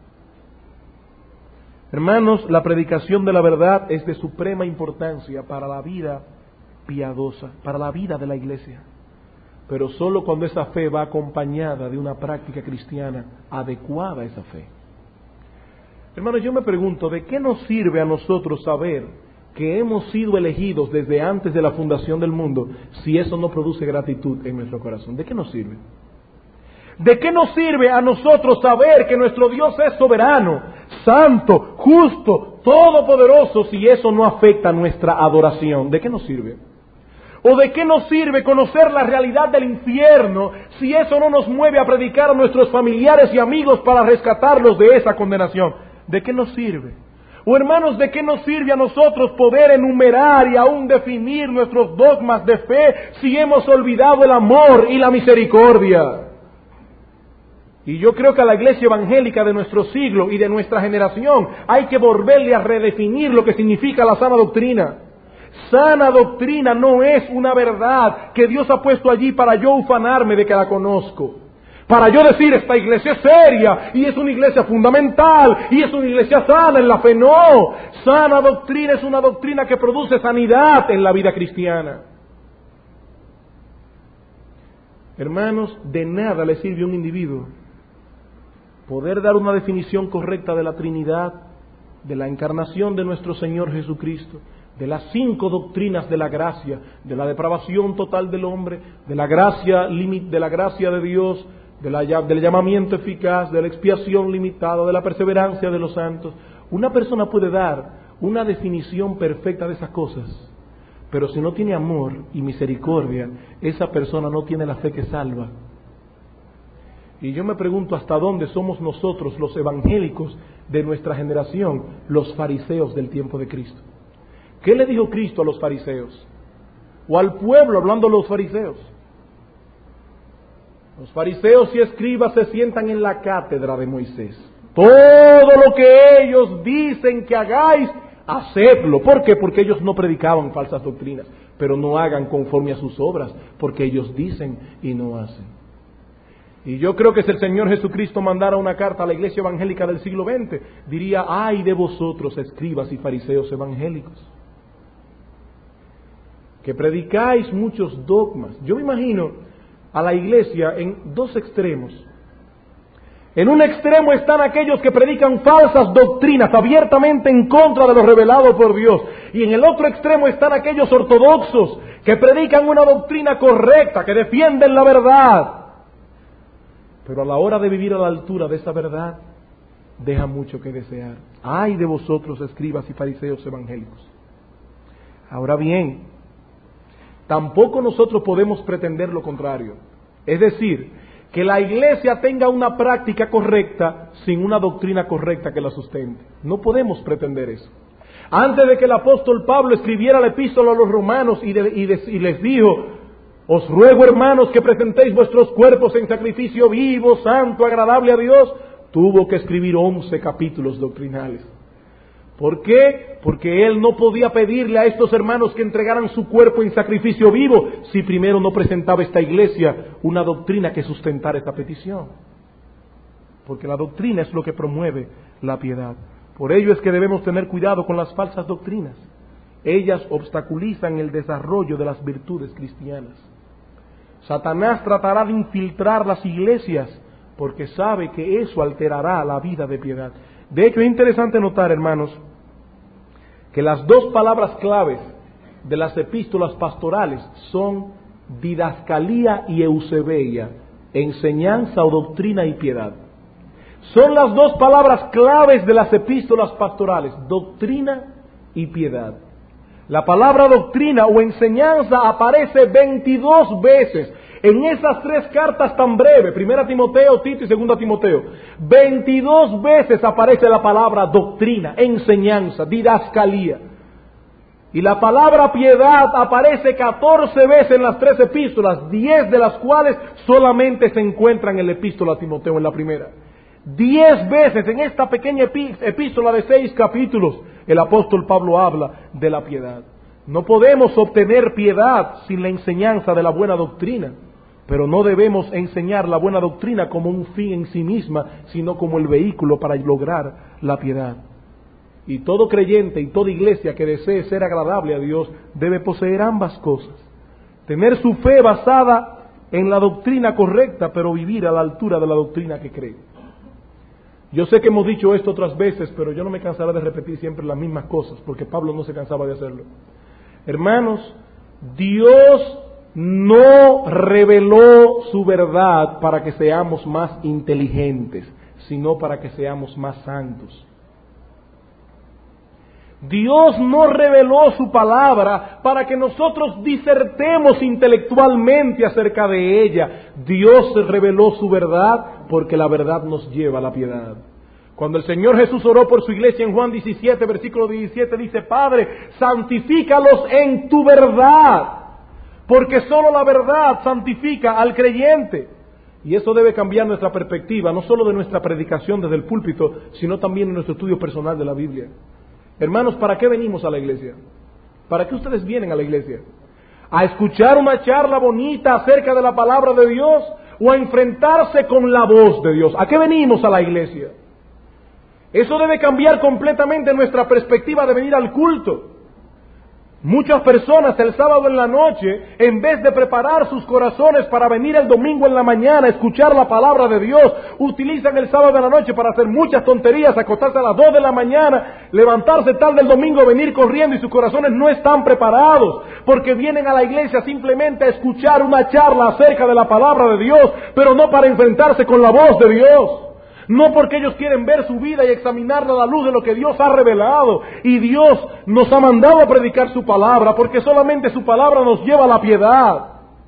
Hermanos, la predicación de la verdad es de suprema importancia para la vida piadosa, para la vida de la iglesia. Pero solo cuando esa fe va acompañada de una práctica cristiana adecuada a esa fe. Hermanos, yo me pregunto, ¿de qué nos sirve a nosotros saber que hemos sido elegidos desde antes de la fundación del mundo si eso no produce gratitud en nuestro corazón? ¿De qué nos sirve? ¿De qué nos sirve a nosotros saber que nuestro Dios es soberano, santo, justo, todopoderoso si eso no afecta nuestra adoración? ¿De qué nos sirve? ¿O de qué nos sirve conocer la realidad del infierno si eso no nos mueve a predicar a nuestros familiares y amigos para rescatarlos de esa condenación? ¿De qué nos sirve? O hermanos, ¿de qué nos sirve a nosotros poder enumerar y aún definir nuestros dogmas de fe si hemos olvidado el amor y la misericordia? Y yo creo que a la iglesia evangélica de nuestro siglo y de nuestra generación hay que volverle a redefinir lo que significa la sana doctrina. Sana doctrina no es una verdad que Dios ha puesto allí para yo ufanarme de que la conozco. Para yo decir, esta iglesia es seria, y es una iglesia fundamental, y es una iglesia sana en la fe. No, sana doctrina es una doctrina que produce sanidad en la vida cristiana. Hermanos, de nada le sirve a un individuo poder dar una definición correcta de la Trinidad, de la encarnación de nuestro Señor Jesucristo, de las cinco doctrinas de la gracia, de la depravación total del hombre, de la gracia, de la gracia de Dios, de la, del llamamiento eficaz, de la expiación limitada, de la perseverancia de los santos. Una persona puede dar una definición perfecta de esas cosas, pero si no tiene amor y misericordia, esa persona no tiene la fe que salva. Y yo me pregunto hasta dónde somos nosotros, los evangélicos de nuestra generación, los fariseos del tiempo de Cristo. ¿Qué le dijo Cristo a los fariseos? O al pueblo, hablando de los fariseos. Los fariseos y escribas se sientan en la cátedra de Moisés. Todo lo que ellos dicen que hagáis, hacedlo. ¿Por qué? Porque ellos no predicaban falsas doctrinas, pero no hagan conforme a sus obras, porque ellos dicen y no hacen. Y yo creo que si el Señor Jesucristo mandara una carta a la iglesia evangélica del siglo veinte, diría: ay de vosotros, escribas y fariseos evangélicos, que predicáis muchos dogmas. Yo me imagino a la iglesia en dos extremos. En un extremo están aquellos que predican falsas doctrinas abiertamente en contra de lo revelado por Dios, y en el otro extremo están aquellos ortodoxos que predican una doctrina correcta, que defienden la verdad, pero a la hora de vivir a la altura de esa verdad deja mucho que desear. Ay de vosotros, escribas y fariseos evangélicos. Ahora bien, tampoco nosotros podemos pretender lo contrario, es decir, que la iglesia tenga una práctica correcta sin una doctrina correcta que la sustente. No podemos pretender eso. Antes de que el apóstol Pablo escribiera la epístola a los romanos y, de, y, de, y les dijo: os ruego, hermanos, que presentéis vuestros cuerpos en sacrificio vivo, santo, agradable a Dios, tuvo que escribir once capítulos doctrinales. ¿Por qué? Porque él no podía pedirle a estos hermanos que entregaran su cuerpo en sacrificio vivo si primero no presentaba esta iglesia una doctrina que sustentara esta petición. Porque la doctrina es lo que promueve la piedad. Por ello es que debemos tener cuidado con las falsas doctrinas. Ellas obstaculizan el desarrollo de las virtudes cristianas. Satanás tratará de infiltrar las iglesias porque sabe que eso alterará la vida de piedad. De hecho, es interesante notar, hermanos, que las dos palabras claves de las epístolas pastorales son didascalía y eusebeia, enseñanza o doctrina y piedad. Son las dos palabras claves de las epístolas pastorales, doctrina y piedad. La palabra doctrina o enseñanza aparece veintidós veces en esas tres cartas tan breves, primera Timoteo, Tito y segunda Timoteo. veintidós veces aparece la palabra doctrina, enseñanza, didascalía. Y la palabra piedad aparece catorce veces en las tres epístolas, diez de las cuales solamente se encuentran en la epístola a Timoteo, en la primera. Diez veces en esta pequeña epístola de seis capítulos, el apóstol Pablo habla de la piedad. No podemos obtener piedad sin la enseñanza de la buena doctrina, pero no debemos enseñar la buena doctrina como un fin en sí misma, sino como el vehículo para lograr la piedad. Y todo creyente y toda iglesia que desee ser agradable a Dios debe poseer ambas cosas. Tener su fe basada en la doctrina correcta, pero vivir a la altura de la doctrina que cree. Yo sé que hemos dicho esto otras veces, pero yo no me cansaré de repetir siempre las mismas cosas, porque Pablo no se cansaba de hacerlo. Hermanos, Dios no reveló su verdad para que seamos más inteligentes, sino para que seamos más santos. Dios no reveló su palabra para que nosotros disertemos intelectualmente acerca de ella. Dios reveló su verdad porque la verdad nos lleva a la piedad. Cuando el Señor Jesús oró por su iglesia en Juan diecisiete, versículo diecisiete, dice: Padre, santifícalos en tu verdad, porque solo la verdad santifica al creyente. Y eso debe cambiar nuestra perspectiva, no solo de nuestra predicación desde el púlpito, sino también en nuestro estudio personal de la Biblia. Hermanos, ¿para qué venimos a la iglesia? ¿Para qué ustedes vienen a la iglesia? ¿A escuchar una charla bonita acerca de la palabra de Dios o a enfrentarse con la voz de Dios? ¿A qué venimos a la iglesia? Eso debe cambiar completamente nuestra perspectiva de venir al culto. Muchas personas el sábado en la noche, en vez de preparar sus corazones para venir el domingo en la mañana a escuchar la palabra de Dios, utilizan el sábado en la noche para hacer muchas tonterías, acostarse a las dos de la mañana, levantarse tarde el domingo, venir corriendo, y sus corazones no están preparados, porque vienen a la iglesia simplemente a escuchar una charla acerca de la palabra de Dios, pero no para enfrentarse con la voz de Dios. No porque ellos quieren ver su vida y examinarla a la luz de lo que Dios ha revelado. Y Dios nos ha mandado a predicar su palabra, porque solamente su palabra nos lleva a la piedad.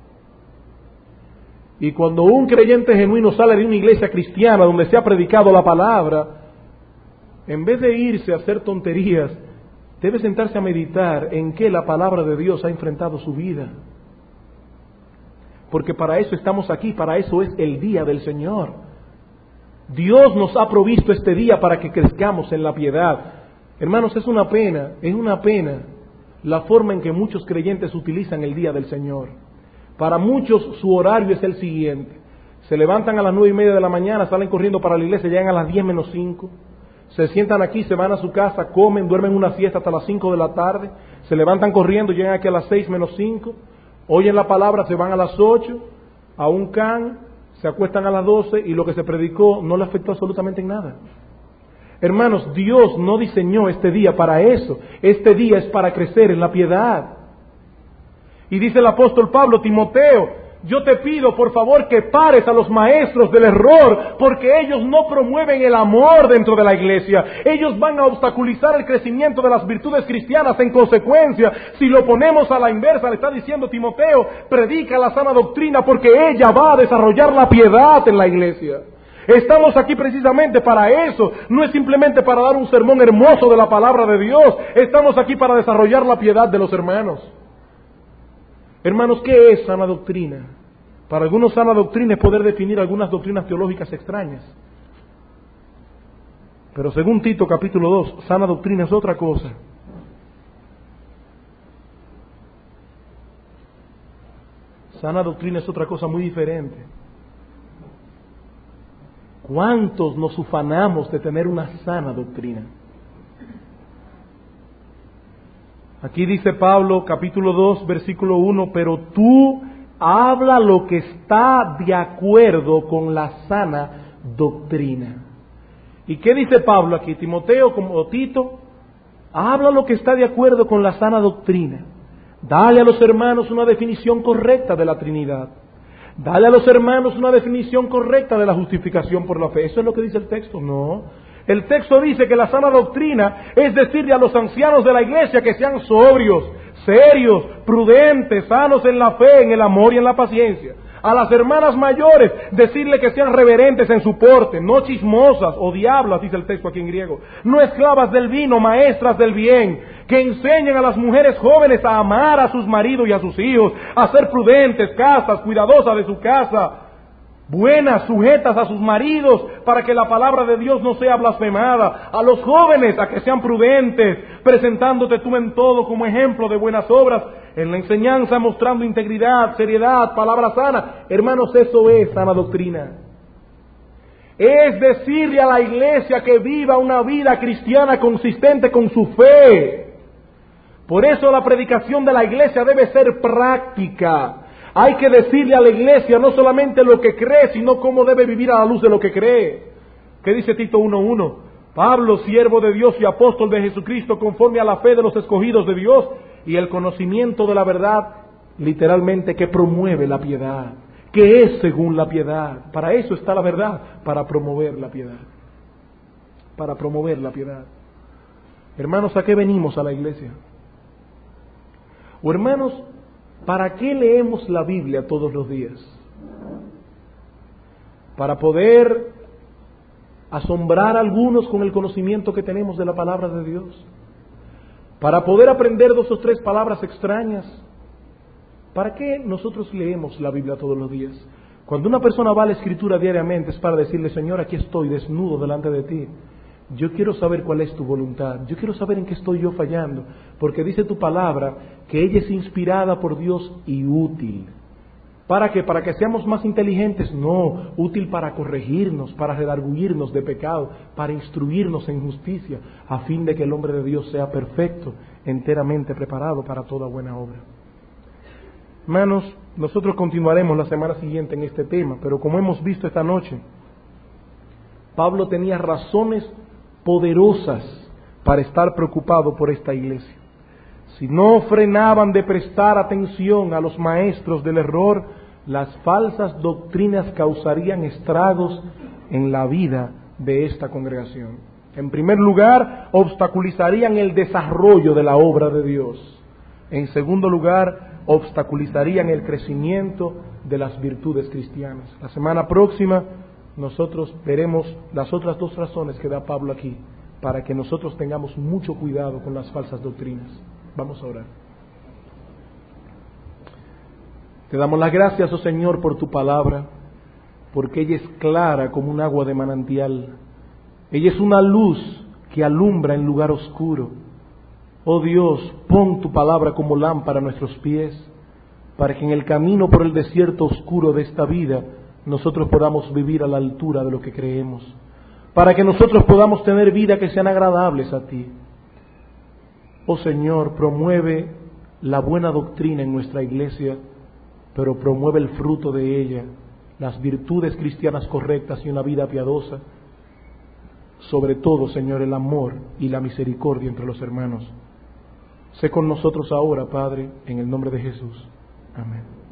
Y cuando un creyente genuino sale de una iglesia cristiana donde se ha predicado la palabra, en vez de irse a hacer tonterías, debe sentarse a meditar en qué la palabra de Dios ha enfrentado su vida. Porque para eso estamos aquí, para eso es el día del Señor. Dios nos ha provisto este día para que crezcamos en la piedad. Hermanos, es una pena, es una pena la forma en que muchos creyentes utilizan el día del Señor. Para muchos su horario es el siguiente: se levantan a las nueve y media de la mañana, salen corriendo para la iglesia, llegan a las diez menos cinco, se sientan aquí, se van a su casa, comen, duermen una siesta hasta las cinco de la tarde, se levantan corriendo, llegan aquí a las seis menos cinco, oyen la palabra, se van a las ocho, a un can, se acuestan a las doce, y lo que se predicó no le afectó absolutamente en nada. Hermanos, Dios no diseñó este día para eso. Este día es para crecer en la piedad. Y dice el apóstol Pablo: Timoteo, yo te pido por favor que pares a los maestros del error, porque ellos no promueven el amor dentro de la iglesia. Ellos van a obstaculizar el crecimiento de las virtudes cristianas. En consecuencia, si lo ponemos a la inversa, le está diciendo: Timoteo, predica la sana doctrina, porque ella va a desarrollar la piedad en la iglesia. Estamos aquí precisamente para eso. No es simplemente para dar un sermón hermoso de la palabra de Dios. Estamos aquí para desarrollar la piedad de los hermanos. Hermanos, ¿qué es sana doctrina? Para algunos, sana doctrina es poder definir algunas doctrinas teológicas extrañas. Pero según Tito capítulo dos, sana doctrina es otra cosa. Sana doctrina es otra cosa muy diferente. ¿Cuántos nos ufanamos de tener una sana doctrina? Aquí dice Pablo, capítulo dos, versículo uno: pero tú habla lo que está de acuerdo con la sana doctrina. ¿Y qué dice Pablo aquí? Timoteo, como Tito, habla lo que está de acuerdo con la sana doctrina. Dale a los hermanos una definición correcta de la Trinidad. Dale a los hermanos una definición correcta de la justificación por la fe. ¿Eso es lo que dice el texto? No. El texto dice que la sana doctrina es decirle a los ancianos de la iglesia que sean sobrios, serios, prudentes, sanos en la fe, en el amor y en la paciencia. A las hermanas mayores, decirle que sean reverentes en su porte, no chismosas o diablas, dice el texto aquí en griego, no esclavas del vino, maestras del bien, que enseñen a las mujeres jóvenes a amar a sus maridos y a sus hijos, a ser prudentes, castas, cuidadosas de su casa, buenas, sujetas a sus maridos, para que la palabra de Dios no sea blasfemada. A los jóvenes a que sean prudentes, presentándote tú en todo como ejemplo de buenas obras, en la enseñanza mostrando integridad, seriedad, palabra sana. Hermanos, eso es sana doctrina. Es decirle a la iglesia que viva una vida cristiana consistente con su fe. Por eso la predicación de la iglesia debe ser práctica. Hay que decirle a la iglesia no solamente lo que cree, sino cómo debe vivir a la luz de lo que cree. ¿Qué dice Tito uno uno? Pablo, siervo de Dios y apóstol de Jesucristo, conforme a la fe de los escogidos de Dios y el conocimiento de la verdad, literalmente, que promueve la piedad, que es según la piedad. Para eso está la verdad, para promover la piedad. Para promover la piedad. Hermanos, ¿a qué venimos a la iglesia? O hermanos, ¿para qué leemos la Biblia todos los días? Para poder asombrar a algunos con el conocimiento que tenemos de la palabra de Dios. Para poder aprender dos o tres palabras extrañas. ¿Para qué nosotros leemos la Biblia todos los días? Cuando una persona va a la Escritura diariamente es para decirle: Señor, aquí estoy desnudo delante de ti. Yo quiero saber cuál es tu voluntad. Yo quiero saber en qué estoy yo fallando. Porque dice tu palabra que ella es inspirada por Dios y útil. ¿Para qué? ¿Para que seamos más inteligentes? No, útil para corregirnos, para redarguirnos de pecado, para instruirnos en justicia, a fin de que el hombre de Dios sea perfecto, enteramente preparado para toda buena obra. Hermanos, nosotros continuaremos la semana siguiente en este tema, pero como hemos visto esta noche, Pablo tenía razones poderosas para estar preocupado por esta iglesia. Si no frenaban de prestar atención a los maestros del error, las falsas doctrinas causarían estragos en la vida de esta congregación. En primer lugar, obstaculizarían el desarrollo de la obra de Dios. En segundo lugar, obstaculizarían el crecimiento de las virtudes cristianas. La semana próxima nosotros veremos las otras dos razones que da Pablo aquí, para que nosotros tengamos mucho cuidado con las falsas doctrinas. Vamos a orar. Te damos las gracias, oh Señor, por tu palabra, porque ella es clara como un agua de manantial. Ella es una luz que alumbra en lugar oscuro. Oh Dios, pon tu palabra como lámpara a nuestros pies, para que en el camino por el desierto oscuro de esta vida nosotros podamos vivir a la altura de lo que creemos, para que nosotros podamos tener vida que sean agradables a ti. Oh Señor, promueve la buena doctrina en nuestra iglesia, pero promueve el fruto de ella, las virtudes cristianas correctas y una vida piadosa. Sobre todo, Señor, el amor y la misericordia entre los hermanos. Sé con nosotros ahora, Padre, en el nombre de Jesús. Amén.